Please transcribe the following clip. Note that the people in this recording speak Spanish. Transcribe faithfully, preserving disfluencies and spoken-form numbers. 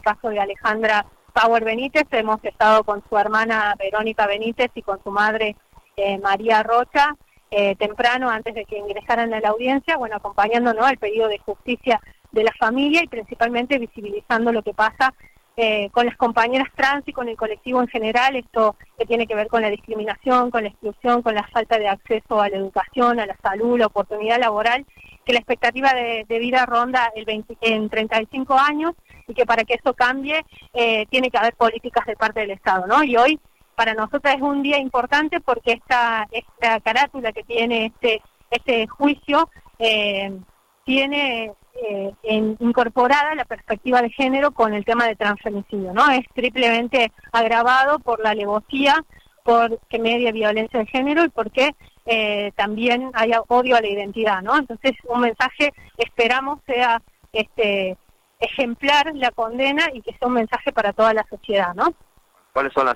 caso de Alejandra Power Benítez, hemos estado con su hermana Verónica Benítez y con su madre eh, María Rocha, eh, temprano, antes de que ingresaran a la audiencia, bueno, acompañando, ¿no?, al pedido de justicia de la familia y principalmente visibilizando lo que pasa eh, con las compañeras trans y con el colectivo en general, esto que tiene que ver con la discriminación, con la exclusión, con la falta de acceso a la educación, a la salud, la oportunidad laboral, que la expectativa de, de vida ronda el veinte, en treinta y cinco años, y que para que eso cambie eh, tiene que haber políticas de parte del Estado, ¿no? Y hoy para nosotros es un día importante porque esta, esta carátula que tiene este, este juicio eh, tiene eh, en, incorporada la perspectiva de género con el tema de transfemicidio, ¿no? Es triplemente agravado por la alevosía, porque media violencia de género y porque eh, también haya odio a la identidad, ¿no? Entonces un mensaje, esperamos, sea este ejemplar la condena y que sea un mensaje para toda la sociedad, ¿no? ¿Cuáles son las